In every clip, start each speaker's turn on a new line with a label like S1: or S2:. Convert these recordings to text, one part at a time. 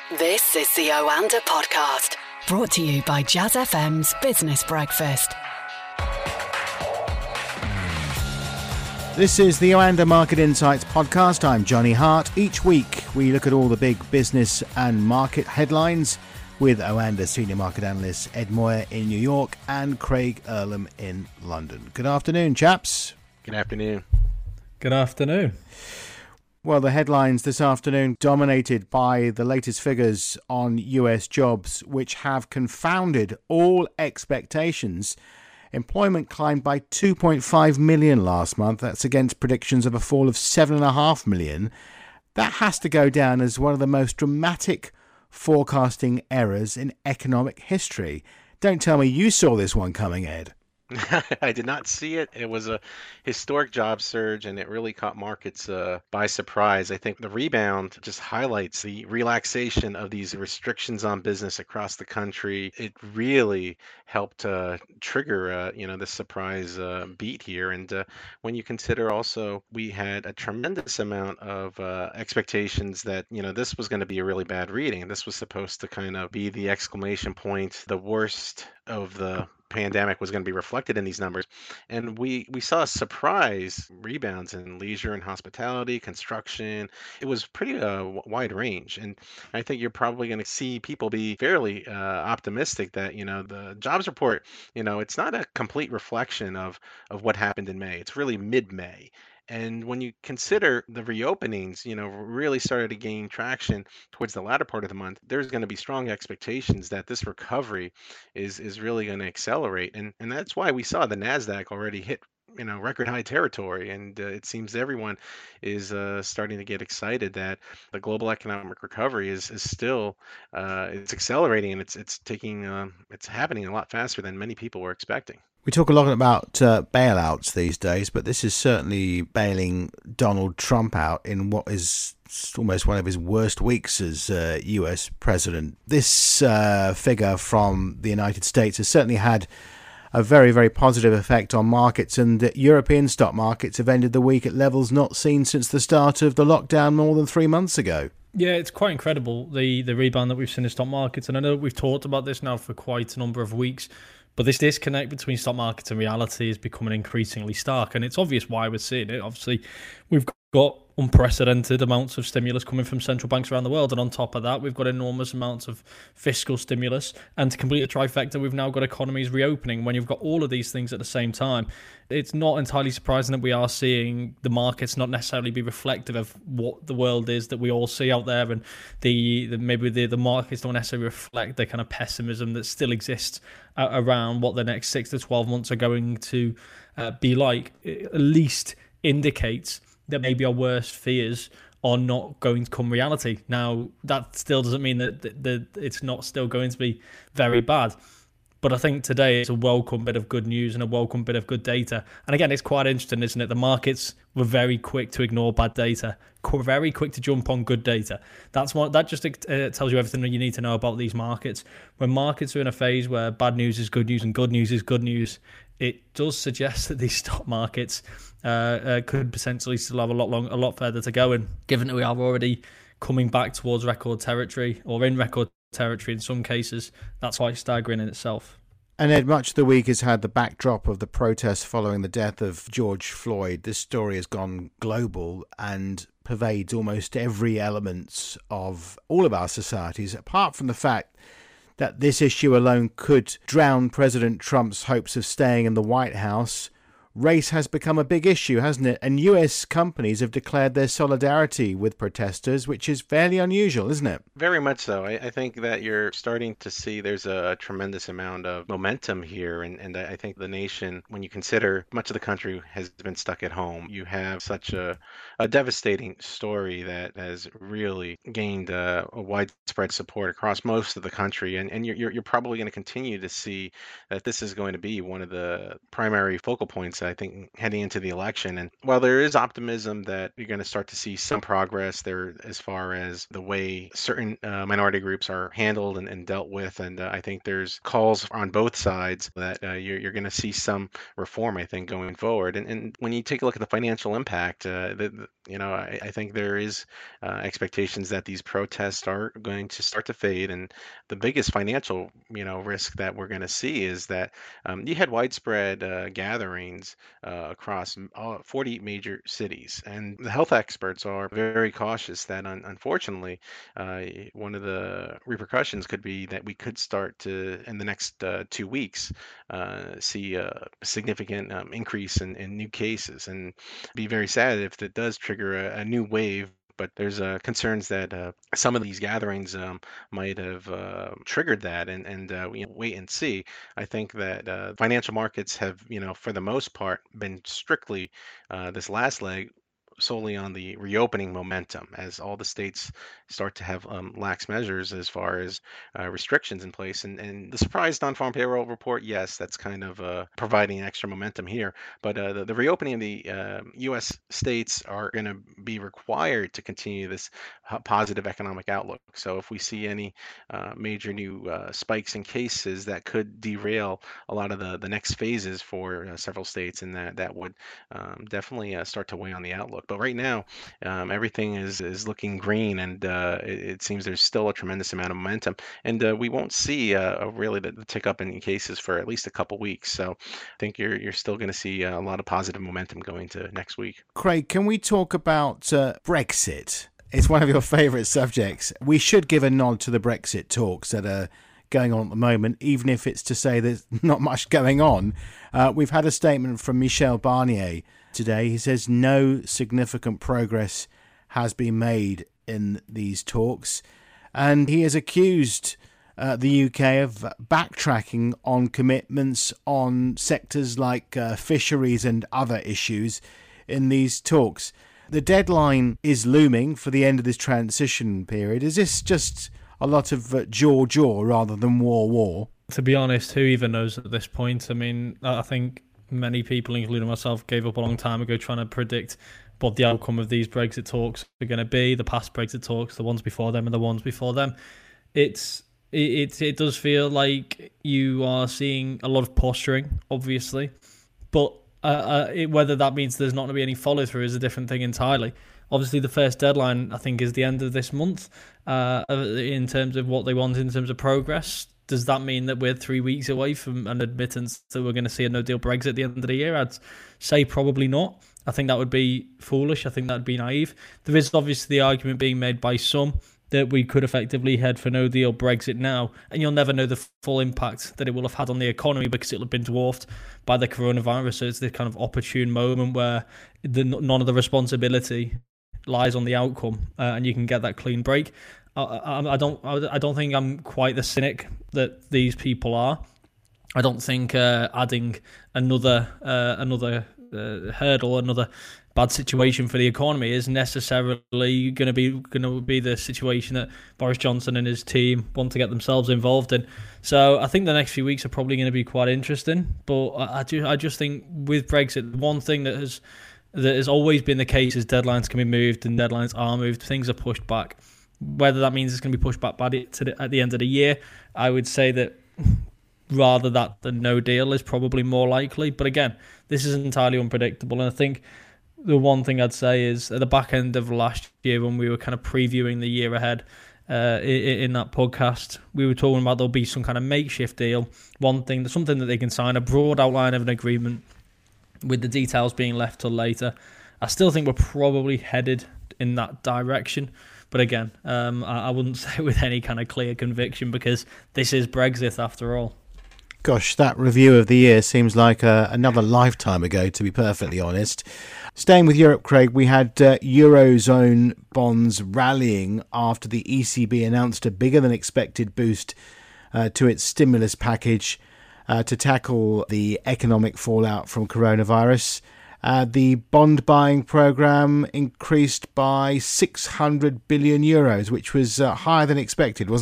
S1: This is the Oanda Podcast, brought to you by Jazz FM's Business Breakfast.
S2: This is the Oanda Market Insights Podcast. I'm Johnny Hart. Each week we look at all the big business and market headlines with Oanda Senior Market Analyst Ed Moyer in New York and Craig Earlham in London. Good afternoon, chaps.
S3: Good afternoon.
S4: Good afternoon.
S2: Well, the headlines this afternoon dominated by the latest figures on US jobs, which have confounded all expectations. Employment climbed by 2.5 million last month. That's against predictions of a fall of 7.5 million. That has to go down as one of the most dramatic forecasting errors in economic history. Don't tell me you saw this one coming, Ed.
S3: I did not see it. It was a historic job surge, and it really caught markets by surprise. I think the rebound just highlights the relaxation of these restrictions on business across the country. It really helped trigger, this surprise beat here. And when you consider also, we had a tremendous amount of expectations that, this was going to be a really bad reading. This was supposed to kind of be the exclamation point, the worst of the pandemic was going to be reflected in these numbers. And we saw surprise rebounds in leisure and hospitality, construction. It was pretty wide range. And I think you're probably going to see people be fairly optimistic that, the jobs report, it's not a complete reflection of what happened in May. It's really mid-May. And when you consider the reopenings, really started to gain traction towards the latter part of the month, there's going to be strong expectations that this recovery is really going to accelerate. And that's why we saw the NASDAQ already hit, record high territory. And it seems everyone is starting to get excited that the global economic recovery is still, it's accelerating, and it's happening a lot faster than many people were expecting.
S2: We talk a lot about bailouts these days, but this is certainly bailing Donald Trump out in what is almost one of his worst weeks as US president. This figure from the United States has certainly had a very, very positive effect on markets, and European stock markets have ended the week at levels not seen since the start of the lockdown more than 3 months ago.
S4: Yeah, it's quite incredible, the rebound that we've seen in stock markets. And I know we've talked about this now for quite a number of weeks, but this disconnect between stock markets and reality is becoming increasingly stark. And it's obvious why we're seeing it. Obviously, we've got unprecedented amounts of stimulus coming from central banks around the world. And on top of that, we've got enormous amounts of fiscal stimulus. And to complete the trifecta, we've now got economies reopening. When you've got all of these things at the same time, it's not entirely surprising that we are seeing the markets not necessarily be reflective of what the world is that we all see out there. And maybe the markets don't necessarily reflect the kind of pessimism that still exists around what the next 6 to 12 months are going to be like. It at least indicates that maybe our worst fears are not going to come reality. Now, that still doesn't mean that it's not still going to be very bad. But I think today it's a welcome bit of good news and a welcome bit of good data. And again, it's quite interesting, isn't it? The markets were very quick to ignore bad data, very quick to jump on good data. That just tells you everything that you need to know about these markets. When markets are in a phase where bad news is good news and good news is good news, it does suggest that these stock markets could potentially still have a lot further to go. And given that we are already coming back towards record territory, or in record territory in some cases, that's quite staggering in itself.
S2: And Ed, much of the week has had the backdrop of the protests following the death of George Floyd. This story has gone global and pervades almost every element of all of our societies, apart from the fact that this issue alone could drown President Trump's hopes of staying in the White House. Race has become a big issue, hasn't it? And US companies have declared their solidarity with protesters, which is fairly unusual, isn't it?
S3: Very much so. I think that you're starting to see there's a tremendous amount of momentum here. And I think the nation, when you consider much of the country has been stuck at home, you have such a devastating story that has really gained a widespread support across most of the country. And you're probably going to continue to see that this is going to be one of the primary focal points I think, heading into the election. And while there is optimism that you're going to start to see some progress there as far as the way certain minority groups are handled and dealt with, and I think there's calls on both sides that you're going to see some reform, I think, going forward. And when you take a look at the financial impact, I think there is expectations that these protests are going to start to fade. And the biggest financial, risk that we're going to see is that you had widespread gatherings across 40 major cities, and the health experts are very cautious that, unfortunately, one of the repercussions could be that we could start to, in the next 2 weeks, see a significant increase in new cases, and be very sad if it does trigger a new wave. But there's concerns that some of these gatherings might have triggered that, and wait and see. I think that financial markets have, for the most part, been strictly this last leg solely on the reopening momentum as all the states start to have lax measures as far as restrictions in place. And the surprise non-farm payroll report, yes, that's kind of providing extra momentum here. But the reopening of the U.S. states are going to be required to continue this positive economic outlook. So if we see any major new spikes in cases, that could derail a lot of the next phases for several states, and that would definitely start to weigh on the outlook. But right now, everything is looking green, and it seems there's still a tremendous amount of momentum. And we won't see really the tick up in cases for at least a couple weeks. So I think you're still going to see a lot of positive momentum going to next week.
S2: Craig, can we talk about Brexit? It's one of your favourite subjects. We should give a nod to the Brexit talks that are going on at the moment, even if it's to say there's not much going on. We've had a statement from Michel Barnier today. He says no significant progress has been made in these talks, and he has accused the UK of backtracking on commitments on sectors like fisheries and other issues in these talks. The deadline is looming for the end of this transition period. Is this just a lot of jaw rather than war?
S4: To be honest, who even knows at this point? I mean, I think many people, including myself, gave up a long time ago trying to predict what the outcome of these Brexit talks are going to be, the past Brexit talks, the ones before them and the ones before them. It does feel like you are seeing a lot of posturing, obviously, but whether that means there's not going to be any follow-through is a different thing entirely. Obviously, the first deadline, I think, is the end of this month in terms of what they want in terms of progress. Does that mean that we're 3 weeks away from an admittance that we're going to see a no-deal Brexit at the end of the year? I'd say probably not. I think that would be foolish. I think that would be naive. There is obviously the argument being made by some that we could effectively head for no-deal Brexit now, and you'll never know the full impact that it will have had on the economy because it will have been dwarfed by the coronavirus. So it's this kind of opportune moment where none of the responsibility lies on the outcome, and you can get that clean break. I don't think I'm quite the cynic that these people are. I don't think adding another hurdle, another bad situation for the economy is necessarily going to be the situation that Boris Johnson and his team want to get themselves involved in. So I think the next few weeks are probably going to be quite interesting. But I just think with Brexit, one thing that has always been the case is deadlines can be moved, and deadlines are moved. Things are pushed back. Whether that means it's going to be pushed back at the end of the year, I would say that rather that than no deal is probably more likely. But again, this is entirely unpredictable. And I think the one thing I'd say is at the back end of last year, when we were kind of previewing the year ahead in that podcast, we were talking about there'll be some kind of makeshift deal. Something that they can sign, a broad outline of an agreement with the details being left till later. I still think we're probably headed in that direction. But again, I wouldn't say with any kind of clear conviction because this is Brexit after all.
S2: Gosh, that review of the year seems like another lifetime ago, to be perfectly honest. Staying with Europe, Craig, we had Eurozone bonds rallying after the ECB announced a bigger than expected boost to its stimulus package to tackle the economic fallout from coronavirus. The bond buying programme increased by €600 billion, which was higher than expected, wasn't it?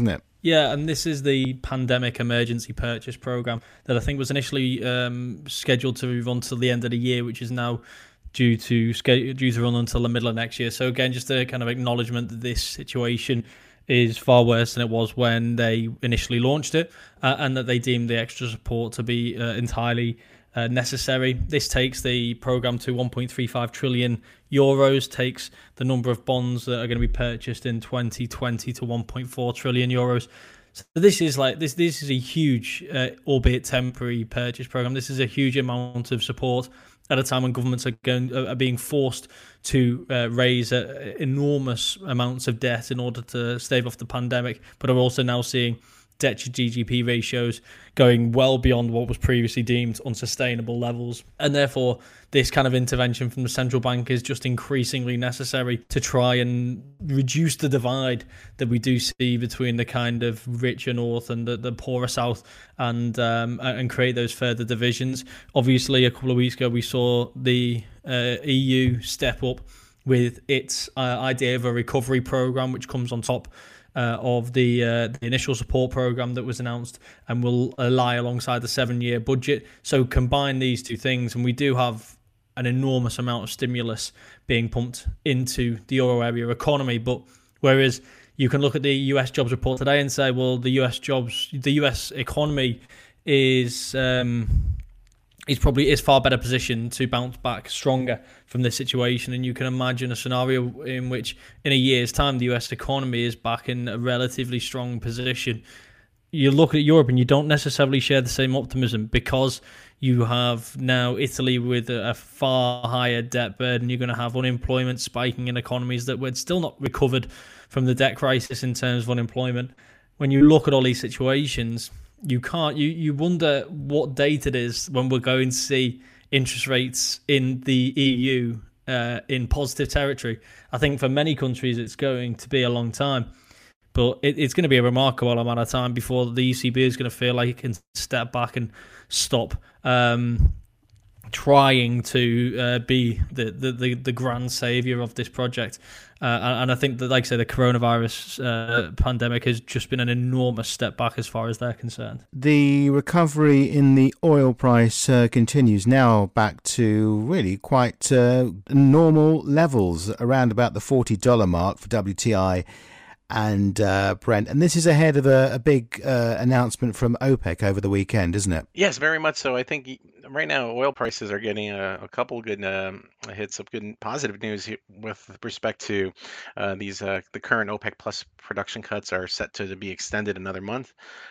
S4: Yeah, and this is the Pandemic Emergency Purchase Program that I think was initially scheduled to run till the end of the year, which is now due to run until the middle of next year. So again, just a kind of acknowledgement that this situation is far worse than it was when they initially launched it, and that they deemed the extra support to be entirely necessary. This takes the program to 1.35 trillion euros, takes the number of bonds that are going to be purchased in 2020 to 1.4 trillion euros. So this is this is a huge, albeit temporary, purchase program. This is a huge amount of support at a time when governments are being forced to raise enormous amounts of debt in order to stave off the pandemic, but are also now seeing debt to GDP ratios going well beyond what was previously deemed unsustainable levels. And therefore, this kind of intervention from the central bank is just increasingly necessary to try and reduce the divide that we do see between the kind of richer north and the poorer south, and create those further divisions. Obviously, a couple of weeks ago, we saw the EU step up with its idea of a recovery program, which comes on top of the initial support program that was announced and will lie alongside the 7-year budget. So combine these two things, and we do have an enormous amount of stimulus being pumped into the euro area economy. But whereas you can look at the US jobs report today and say, well, the US economy is far better positioned to bounce back stronger from this situation. And you can imagine a scenario in which in a year's time the US economy is back in a relatively strong position. You look at Europe and you don't necessarily share the same optimism, because you have now Italy with a far higher debt burden. You're going to have unemployment spiking in economies that were still not recovered from the debt crisis in terms of unemployment. When you look at all these situations, you wonder what date it is when we're going to see interest rates in the EU in positive territory. I think for many countries it's going to be a long time, but it's going to be a remarkable amount of time before the ECB is going to feel like it can step back and stop trying to be the grand saviour of this project. And I think that, like I say, the coronavirus pandemic has just been an enormous step back as far as they're concerned.
S2: The recovery in the oil price continues, now back to really quite normal levels, around about the $40 mark for WTI and Brent. And this is ahead of a big announcement from OPEC over the weekend, isn't it?
S3: Yes, very much so. I think right now oil prices are getting a couple good hits of good and positive news with respect to the current OPEC Plus production cuts are set to be extended another month.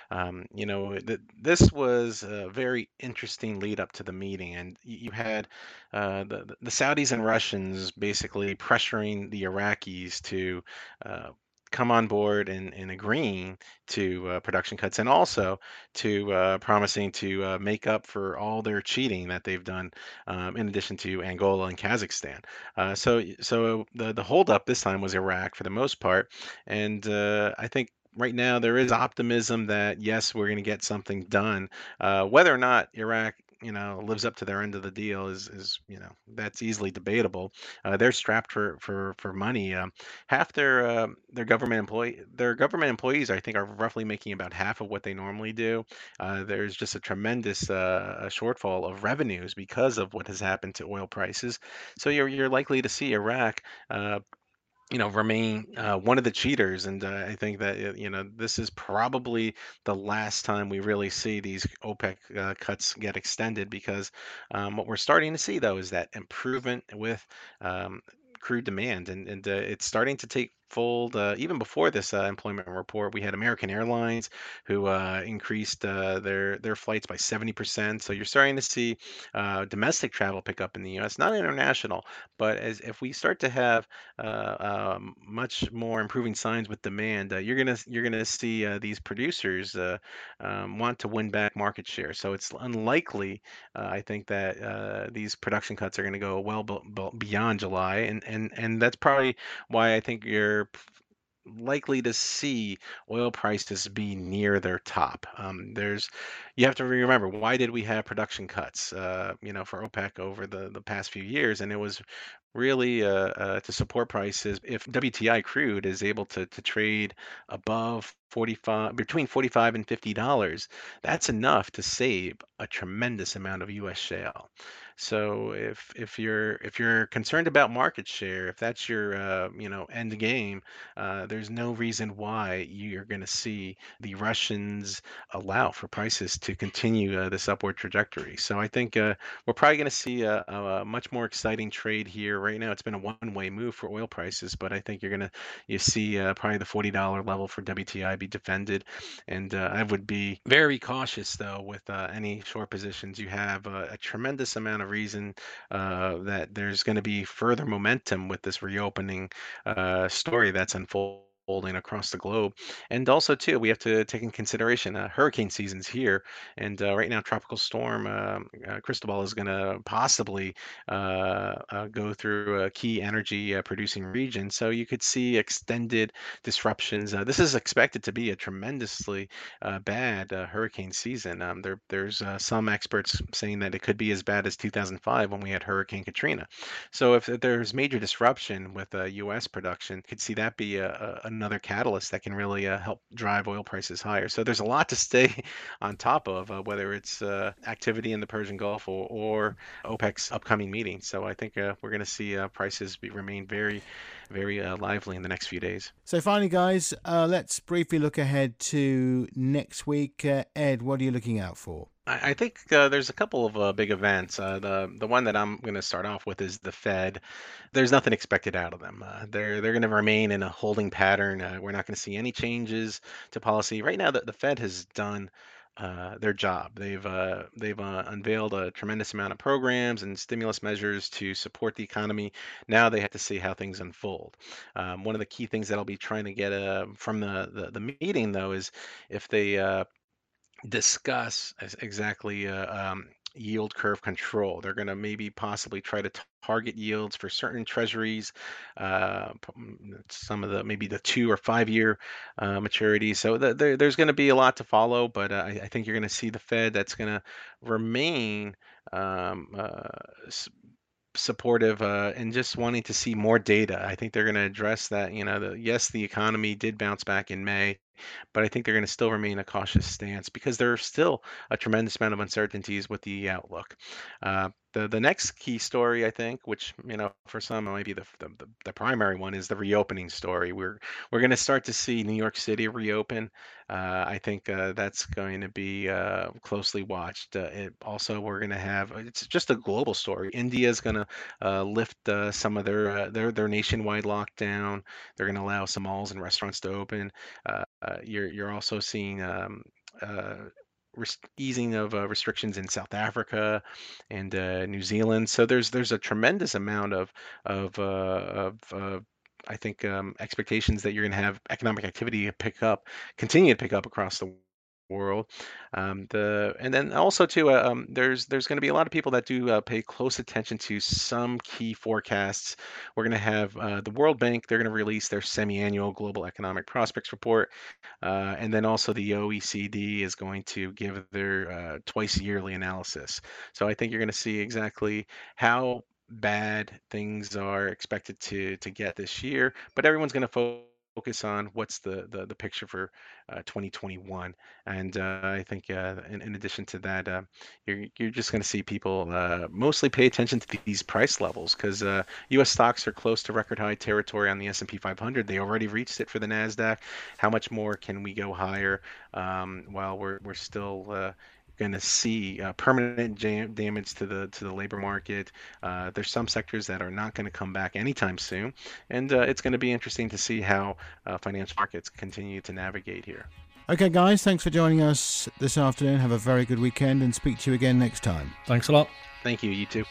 S3: This was a very interesting lead up to the meeting, and you had the Saudis and Russians basically pressuring the Iraqis to come on board and agreeing to production cuts, and also to promising to make up for all their cheating that they've done, in addition to Angola and Kazakhstan. So the holdup this time was Iraq for the most part, and I think right now there is optimism that yes, we're going to get something done. Whether or not Iraq lives up to their end of the deal is that's easily debatable. They're strapped for money. Half their government employees, I think, are roughly making about half of what they normally do. There's just a tremendous shortfall of revenues because of what has happened to oil prices. So you're likely to see Iraq remain one of the cheaters. And I think that, this is probably the last time we really see these OPEC cuts get extended, because what we're starting to see, though, is that improvement with crude demand. And it's starting to take fold. Even before this employment report, we had American Airlines who increased their flights by 70%. So you're starting to see domestic travel pick up in the U.S., not international. But if we start to have much more improving signs with demand, you're gonna see these producers want to win back market share. So it's unlikely, I think, that these production cuts are going to go well beyond July, and that's probably why I think you're likely to see oil prices be near their top. You have to remember, why did we have production cuts, for OPEC over the past few years? And it was really to support prices. If WTI crude is able to trade above between 45 and $50, that's enough to save a tremendous amount of U.S. shale. So if you're concerned about market share, if that's your end game, there's no reason why you're going to see the Russians allow for prices to continue this upward trajectory. So I think we're probably going to see a much more exciting trade here. Right now, it's been a one-way move for oil prices, but I think you see probably the $40 level for WTI be defended, and I would be very cautious though with any short positions. You have a tremendous amount of reason that there's going to be further momentum with this reopening story that's unfolding across the globe. And also too, we have to take in consideration hurricane seasons here, and right now tropical storm Cristobal is going to possibly go through a key energy producing region, so you could see extended disruptions. This is expected to be a tremendously bad hurricane season. There's some experts saying that it could be as bad as 2005 when we had Hurricane Katrina. So if there's major disruption with U.S. production, could see that be another catalyst that can really help drive oil prices higher. So there's a lot to stay on top of, whether it's activity in the Persian Gulf or OPEC's upcoming meeting. So I think we're going to see prices remain very, very lively in the next few days.
S2: So finally, guys, let's briefly look ahead to next week. Ed, what are you looking out for?
S3: I think there's a couple of big events. The one that I'm going to start off with is the Fed. There's nothing expected out of them. They're going to remain in a holding pattern. We're not going to see any changes to policy right now. The Fed has done their job. They've unveiled a tremendous amount of programs and stimulus measures to support the economy. Now they have to see how things unfold. One of the key things that I'll be trying to get from the meeting, though, is if they discuss exactly yield curve control. They're going to maybe possibly try to target yields for certain treasuries, some of maybe the 2 or 5 year maturities. So there's going to be a lot to follow, but I think you're going to see the Fed that's going to remain supportive and just wanting to see more data. I think they're going to address that. Yes, the economy did bounce back in May, but I think they're going to still remain a cautious stance because there's still a tremendous amount of uncertainties with the outlook. The next key story, I think, which for some might be the primary one, is the reopening story. We're going to start to see New York City reopen. I think that's going to be closely watched. Also, we're going to have, it's just a global story. India is going to lift some of their nationwide lockdown. They're going to allow some malls and restaurants to open. You're also seeing easing of restrictions in South Africa and New Zealand. So there's a tremendous amount of I think expectations that you're going to have economic activity continue to pick up across the world. And then also too, there's going to be a lot of people that do pay close attention to some key forecasts. We're going to have the World Bank. They're going to release their semi-annual Global Economic Prospects Report, and then also the OECD is going to give their twice yearly analysis. So I think you're going to see exactly how bad things are expected to get this year, but everyone's going to focus on what's the picture for 2021. And I think in addition to that, you're just going to see people mostly pay attention to these price levels because U.S. stocks are close to record high territory on the S&P 500. They already reached it for the NASDAQ. How much more can we go higher while we're still going to see permanent damage to the labor market? There's some sectors that are not going to come back anytime soon, and it's going to be interesting to see how financial markets continue to navigate here.
S2: Okay, guys, thanks for joining us this afternoon. Have a very good weekend and speak to you again next time.
S4: Thanks a lot.
S3: Thank you. You too.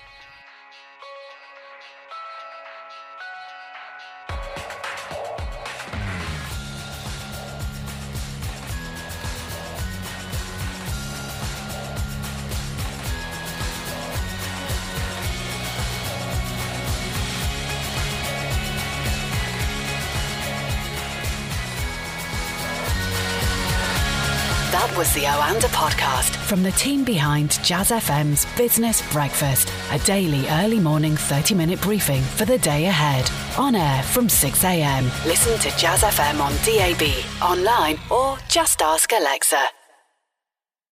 S1: That was the Oanda podcast from the team behind Jazz FM's Business Breakfast, a daily early morning 30-minute briefing for the day ahead. On air from 6 a.m. Listen to Jazz FM on DAB, online, or just ask Alexa.